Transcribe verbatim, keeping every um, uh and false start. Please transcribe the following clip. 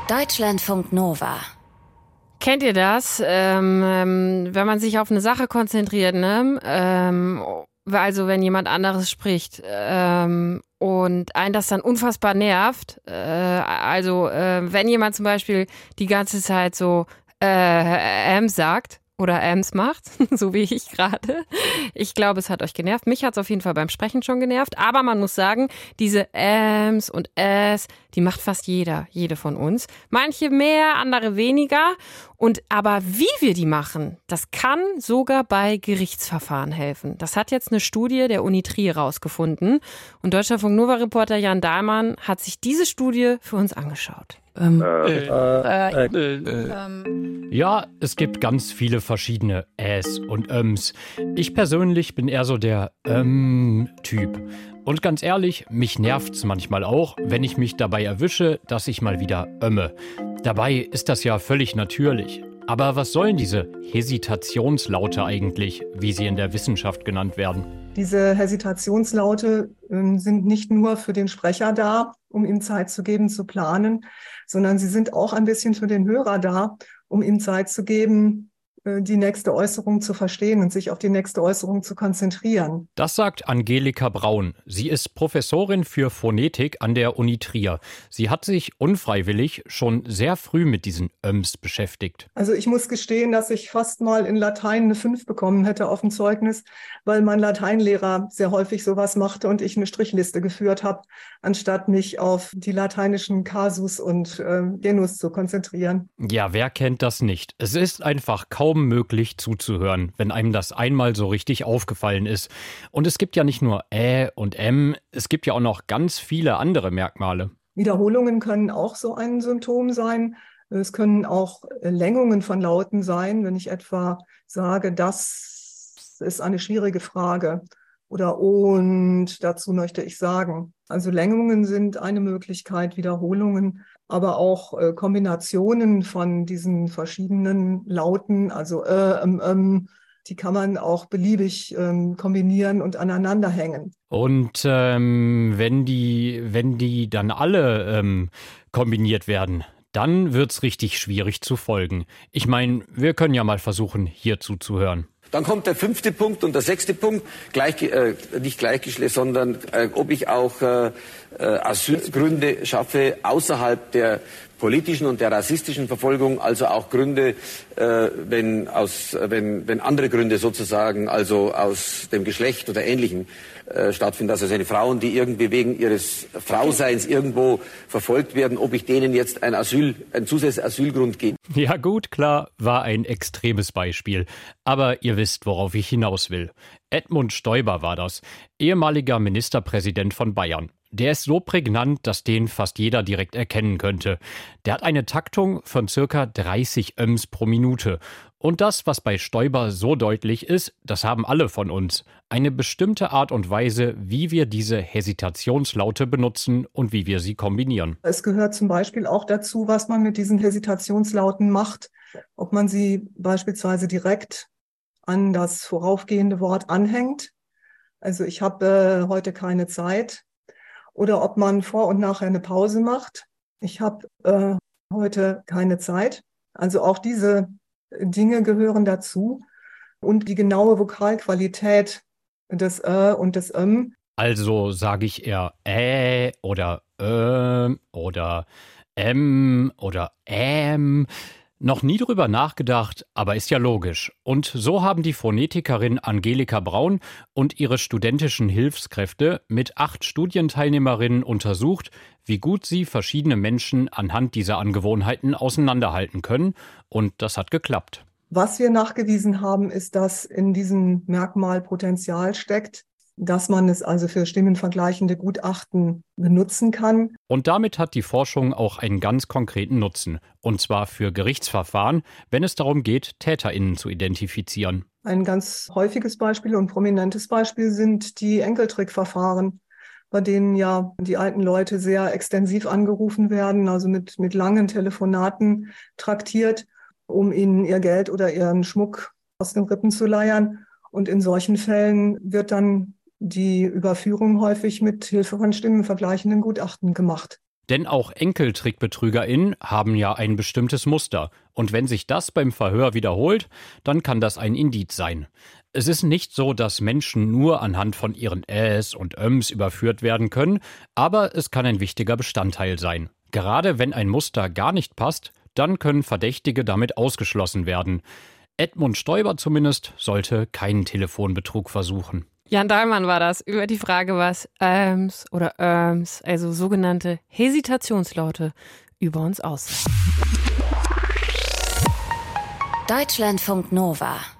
Deutschlandfunk Nova. Kennt ihr das? Ähm, ähm, wenn man sich auf eine Sache konzentriert, ne? Ähm, also wenn jemand anderes spricht ähm, und einen das dann unfassbar nervt. Äh, also äh, wenn jemand zum Beispiel die ganze Zeit so äh, ähm sagt oder Äms macht, so wie ich gerade. Ich glaube, es hat euch genervt. Mich hat es auf jeden Fall beim Sprechen schon genervt. Aber man muss sagen, diese Äms und Äs, die macht fast jeder, jede von uns. Manche mehr, andere weniger. Und aber wie wir die machen, das kann sogar bei Gerichtsverfahren helfen. Das hat jetzt eine Studie der Uni Trier rausgefunden. Und Deutschlandfunk Nova-Reporter Jan Dahlmann hat sich diese Studie für uns angeschaut. Ähm, äh, äh, äh, äh, ähm. Ja, es gibt ganz viele verschiedene Äs und Öms. Ich persönlich bin eher so der Ähm-Typ. Und ganz ehrlich, mich nervt's manchmal auch, wenn ich mich dabei erwische, dass ich mal wieder ömme. Dabei ist das ja völlig natürlich. Aber was sollen diese Hesitationslaute eigentlich, wie sie in der Wissenschaft genannt werden? Diese Hesitationslaute äh, sind nicht nur für den Sprecher da, um ihm Zeit zu geben, zu planen, sondern sie sind auch ein bisschen für den Hörer da, um ihm Zeit zu geben, äh, die nächste Äußerung zu verstehen und sich auf die nächste Äußerung zu konzentrieren. Das sagt Angelika Braun. Sie ist Professorin für Phonetik an der Uni Trier. Sie hat sich unfreiwillig schon sehr früh mit diesen Öms beschäftigt. Also ich muss gestehen, dass ich fast mal in Latein eine fünf bekommen hätte auf dem Zeugnis, weil mein Lateinlehrer sehr häufig sowas machte und ich eine Strichliste geführt habe, anstatt mich auf die lateinischen Kasus und äh, Genus zu konzentrieren. Ja, wer kennt das nicht? Es ist einfach kaum möglich zuzuhören, wenn einem das einmal so richtig aufgefallen ist. Und es gibt ja nicht nur Ä und M, es gibt ja auch noch ganz viele andere Merkmale. Wiederholungen können auch so ein Symptom sein. Es können auch Längungen von Lauten sein, wenn ich etwa sage, das ist eine schwierige Frage oder und dazu möchte ich sagen. Also Längungen sind eine Möglichkeit, Wiederholungen, aber auch äh, Kombinationen von diesen verschiedenen Lauten, also äh, ähm, ähm, die kann man auch beliebig ähm, kombinieren und aneinander hängen. Und ähm, wenn die, wenn die dann alle ähm, kombiniert werden, dann wird's richtig schwierig zu folgen. Ich meine, wir können ja mal versuchen, hier zuzuhören. Dann kommt der fünfte Punkt und der sechste Punkt, gleich, äh, nicht gleichgeschlechtlich, sondern äh, ob ich auch äh, Asylgründe schaffe außerhalb der politischen und der rassistischen Verfolgung, also auch Gründe, äh, wenn, aus, wenn, wenn andere Gründe sozusagen, also aus dem Geschlecht oder Ähnlichem äh, stattfinden, also seine Frauen, die irgendwie wegen ihres Frauseins irgendwo verfolgt werden, ob ich denen jetzt ein Asyl, ein zusätzliches Asylgrund gebe. Ja gut, klar, war ein extremes Beispiel. Aber ihr wisst, worauf ich hinaus will. Edmund Stoiber war das, ehemaliger Ministerpräsident von Bayern. Der ist so prägnant, dass den fast jeder direkt erkennen könnte. Der hat eine Taktung von circa dreißig Öms pro Minute. Und das, was bei Stoiber so deutlich ist, das haben alle von uns. Eine bestimmte Art und Weise, wie wir diese Hesitationslaute benutzen und wie wir sie kombinieren. Es gehört zum Beispiel auch dazu, was man mit diesen Hesitationslauten macht. Ob man sie beispielsweise direkt an das voraufgehende Wort anhängt. Also ich habe äh, heute keine Zeit. Oder ob man vor und nachher eine Pause macht. Ich habe äh, heute keine Zeit. Also auch diese Dinge gehören dazu. Und die genaue Vokalqualität des Ä und des Öm. Also sage ich eher Ä oder Ö oder M oder Äm. Noch nie drüber nachgedacht, aber ist ja logisch. Und so haben die Phonetikerin Angelika Braun und ihre studentischen Hilfskräfte mit acht Studienteilnehmerinnen untersucht, wie gut sie verschiedene Menschen anhand dieser Angewohnheiten auseinanderhalten können. Und das hat geklappt. Was wir nachgewiesen haben, ist, dass in diesem Merkmal Potenzial steckt, dass man es also für stimmenvergleichende Gutachten benutzen kann. Und damit hat die Forschung auch einen ganz konkreten Nutzen. Und zwar für Gerichtsverfahren, wenn es darum geht, TäterInnen zu identifizieren. Ein ganz häufiges Beispiel und prominentes Beispiel sind die Enkeltrickverfahren, bei denen ja die alten Leute sehr extensiv angerufen werden, also mit, mit langen Telefonaten traktiert, um ihnen ihr Geld oder ihren Schmuck aus den Rippen zu leiern. Und in solchen Fällen wird dann die Überführung häufig mit Hilfe von stimmenvergleichenden Gutachten gemacht. Denn auch EnkeltrickbetrügerInnen haben ja ein bestimmtes Muster. Und wenn sich das beim Verhör wiederholt, dann kann das ein Indiz sein. Es ist nicht so, dass Menschen nur anhand von ihren Äs und Öms überführt werden können, aber es kann ein wichtiger Bestandteil sein. Gerade wenn ein Muster gar nicht passt, dann können Verdächtige damit ausgeschlossen werden. Edmund Stoiber zumindest sollte keinen Telefonbetrug versuchen. Jan Dahlmann war das über die Frage, was Öms oder Öms, also sogenannte Hesitationslaute, über uns aussagen. Deutschlandfunk Nova